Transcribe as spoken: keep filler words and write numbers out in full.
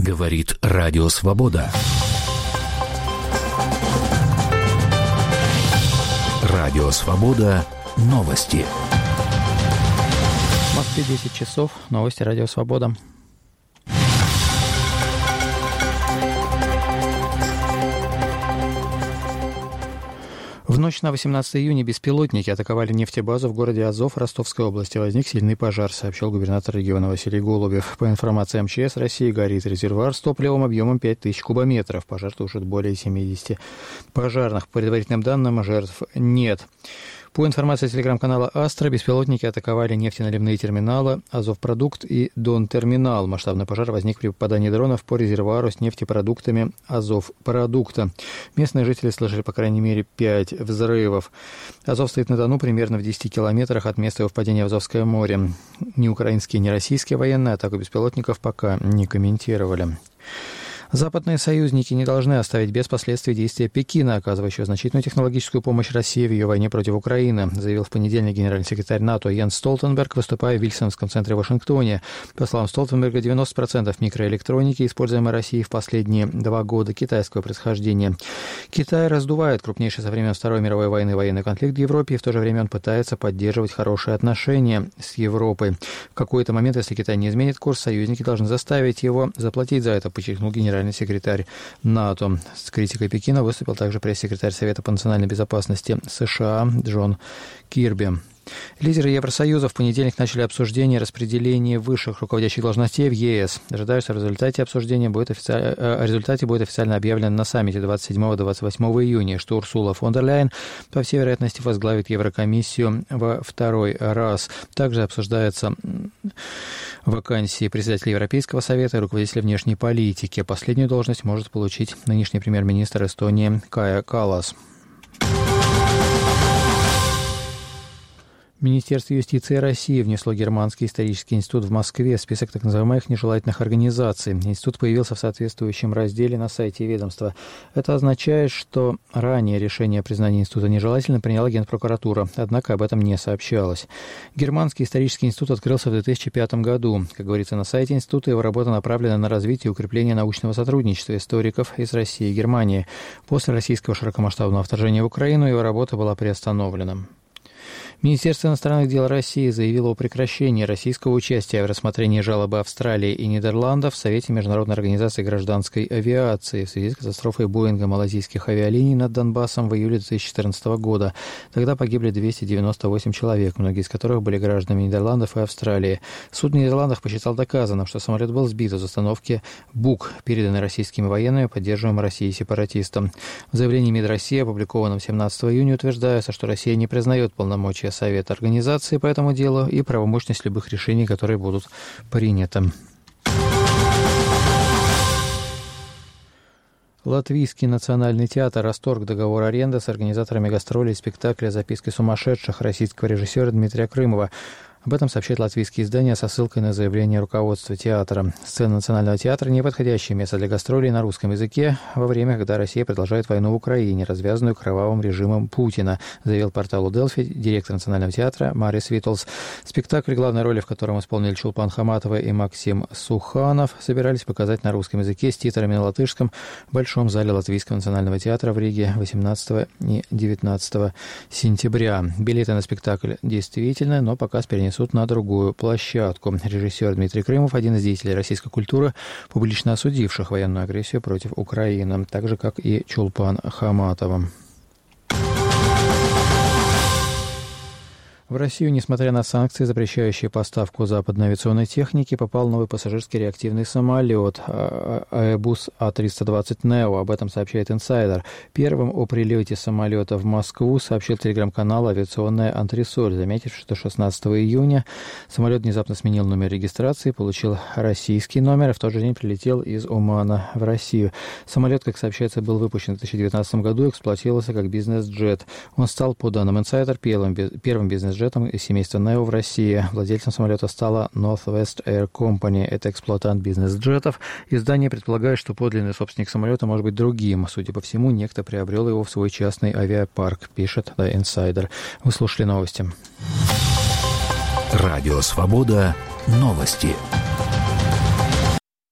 Говорит Радио Свобода. Радио Свобода. Новости. В Москве десять часов. Новости Радио Свобода. В ночь на восемнадцатое июня беспилотники атаковали нефтебазу в городе Азов Ростовской области. Возник сильный пожар, сообщил губернатор региона Василий Голубев. По информации эм че эс России, горит резервуар с топливом объемом пять тысяч кубометров. Пожар тушит более семьдесят пожарных. По предварительным данным, жертв нет. По информации телеграм-канала «Астра», беспилотники атаковали нефтеналивные терминалы «Азовпродукт» и «Донтерминал». Масштабный пожар возник при попадании дронов по резервуару с нефтепродуктами «Азовпродукта». Местные жители слышали, по крайней мере, пять взрывов. Азов стоит на Дону, примерно в десяти километрах от места его впадения в Азовское море. Ни украинские, ни российские военные атаку беспилотников пока не комментировали. Западные союзники не должны оставить без последствий действия Пекина, оказывающего значительную технологическую помощь России в ее войне против Украины, заявил в понедельник генеральный секретарь НАТО Йенс Столтенберг, выступая в Вильсонском центре в Вашингтоне. По словам Столтенберга, девяносто процентов микроэлектроники, используемой Россией в последние два года, китайского происхождения. Китай раздувает крупнейший со времен Второй мировой войны военный конфликт в Европе, и в то же время он пытается поддерживать хорошие отношения с Европой. В какой-то момент, если Китай не изменит курс, союзники должны заставить его заплатить за это, подчеркнул генеральный секретарь НАТО. С критикой Пекина выступил также пресс-секретарь Совета по национальной безопасности США Джон Кирби. Лидеры Евросоюза в понедельник начали обсуждение распределения высших руководящих должностей в ЕС. Ожидается, в результате обсуждения будет офици... о результате будет официально объявлено на саммите двадцать седьмого — двадцать восьмого июня, что Урсула фон дер Ляйен, по всей вероятности, возглавит Еврокомиссию во второй раз. Также обсуждаются вакансии председателя Европейского совета и руководителя внешней политики. Последнюю должность может получить нынешний премьер-министр Эстонии Кая Каллас. Министерство юстиции России внесло Германский исторический институт в Москве в список так называемых нежелательных организаций. Институт появился в соответствующем разделе на сайте ведомства. Это означает, что ранее решение о признании института нежелательным приняла Генпрокуратура, однако об этом не сообщалось. Германский исторический институт открылся в две тысячи пятом году. Как говорится на сайте института, его работа направлена на развитие и укрепление научного сотрудничества историков из России и Германии. После российского широкомасштабного вторжения в Украину его работа была приостановлена. Министерство иностранных дел России заявило о прекращении российского участия в рассмотрении жалобы Австралии и Нидерландов в Совете Международной организации гражданской авиации в связи с катастрофой Боинга малазийских авиалиний над Донбассом в июле две тысячи четырнадцатого года. Тогда погибли двести девяносто восемь человек, многие из которых были гражданами Нидерландов и Австралии. Суд в Нидерландах посчитал доказанным, что самолет был сбит из установки Бук, переданной российскими военными, поддерживаемым Россией сепаратистам. В заявлении МИД России, опубликованном семнадцатого июня, утверждается, что Россия не признает полномочия Совета организации по этому делу и правомощность любых решений, которые будут приняты. Латвийский национальный театр расторг договор аренды с организаторами гастролей спектакля «Записки сумасшедших» российского режиссера Дмитрия Крымова. Об этом сообщает латвийские издания со ссылкой на заявление руководства театра. Сцена Национального театра – неподходящее место для гастролей на русском языке во время, когда Россия продолжает войну в Украине, развязанную кровавым режимом Путина, заявил порталу Делфи директор Национального театра Марис Витлс. Спектакль, главной роли в котором исполнили Чулпан Хаматова и Максим Суханов, собирались показать на русском языке с титрами на латышском в Большом зале Латвийского национального театра в Риге восемнадцатого и девятнадцатого сентября. Билеты на спектакль действительно, но показ перенесут на другую площадку. Режиссер Дмитрий Крымов – один из деятелей российской культуры, публично осудивших военную агрессию против Украины, так же, как и Чулпан Хаматова. В Россию, несмотря на санкции, запрещающие поставку западной авиационной техники, попал новый пассажирский реактивный самолет Airbus А триста двадцать нео. Об этом сообщает «Инсайдер». Первым о прилете самолета в Москву сообщил телеграм-канал «Авиационная Антресоль», заметив, что шестнадцатого июня самолет внезапно сменил номер регистрации, получил российский номер, и в тот же день прилетел из Омана в Россию. Самолет, как сообщается, был выпущен в две тысячи девятнадцатом году и эксплуатировался как бизнес-джет. Он стал, по данным «Инсайдер», первым, первым бизнес-джетом из семейства нео в России. Владельцем самолета стала Northwest Air Company. Это эксплуатант бизнес-джетов. Издание предполагает, что подлинный собственник самолета может быть другим. Судя по всему, некто приобрел его в свой частный авиапарк, пишет The Insider. Вы слушали новости. Радио Свобода. Новости.